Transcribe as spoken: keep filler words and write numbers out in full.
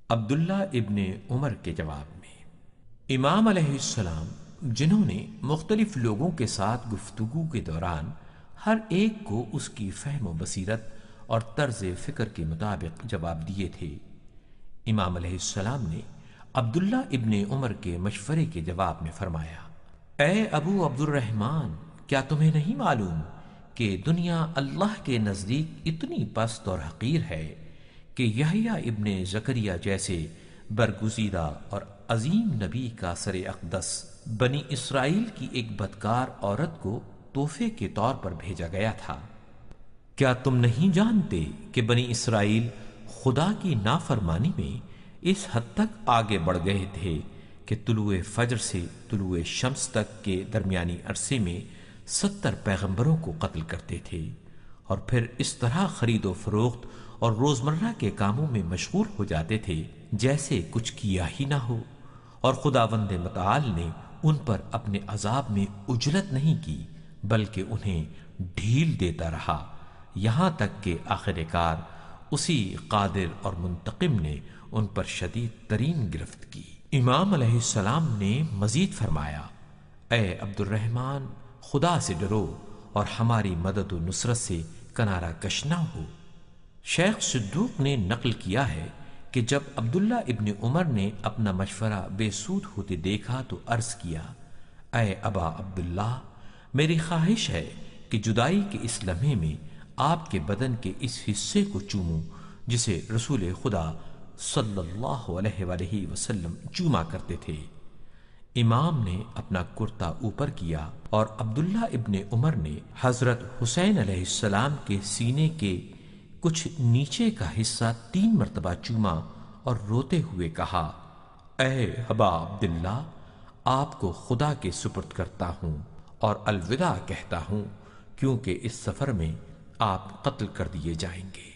عبداللہ ابن عمر کے جواب میں امام علیہ السلام، جنہوں نے مختلف لوگوں کے ساتھ گفتگو کے دوران ہر ایک کو اس کی فہم و بصیرت اور طرز فکر کے مطابق جواب دیے تھے، امام علیہ السلام نے عبداللہ ابن عمر کے مشورے کے جواب میں فرمایا: اے ابو عبد الرحمن، کیا تمہیں نہیں معلوم کہ دنیا اللہ کے نزدیک اتنی پست اور حقیر ہے کہ یحییٰ ابن زکریہ جیسے برگزیدہ اور عظیم نبی کا سر اقدس بنی اسرائیل کی ایک بدکار عورت کو تحفے کے طور پر بھیجا گیا تھا؟ کیا تم نہیں جانتے کہ بنی اسرائیل خدا کی نافرمانی میں اس حد تک آگے بڑھ گئے تھے کہ طلوع فجر سے طلوع شمس تک کے درمیانی عرصے میں ستر پیغمبروں کو قتل کرتے تھے، اور پھر اس طرح خرید و فروخت اور روزمرہ کے کاموں میں مشغول ہو جاتے تھے جیسے کچھ کیا ہی نہ ہو، اور خداوند متعال نے ان پر اپنے عذاب میں عجلت نہیں کی بلکہ انہیں ڈھیل دیتا رہا، یہاں تک کہ آخر کار اسی قادر اور منتقم نے ان پر شدید ترین گرفت کی۔ امام علیہ السلام نے مزید فرمایا: اے عبد الرحمن، خدا سے ڈرو اور ہماری مدد و نصرت سے کنارہ کش نہ ہو۔ شیخ صدوق نے نقل کیا ہے کہ جب عبداللہ ابن عمر نے اپنا مشورہ بے سود ہوتے دیکھا تو عرض کیا: اے ابا عبداللہ، میری خواہش ہے کہ جدائی کے اس لمحے میں آپ کے بدن کے اس حصے کو چوموں جسے رسول خدا صلی اللہ علیہ وآلہ وسلم چوما کرتے تھے۔ امام نے اپنا کرتا اوپر کیا اور عبداللہ ابن عمر نے حضرت حسین علیہ السلام کے سینے کے کچھ نیچے کا حصہ تین مرتبہ چوما اور روتے ہوئے کہا: اے ابا عبداللہ، آپ کو خدا کے سپرد کرتا ہوں اور الوداع کہتا ہوں، کیونکہ اس سفر میں آپ قتل کر دیے جائیں گے۔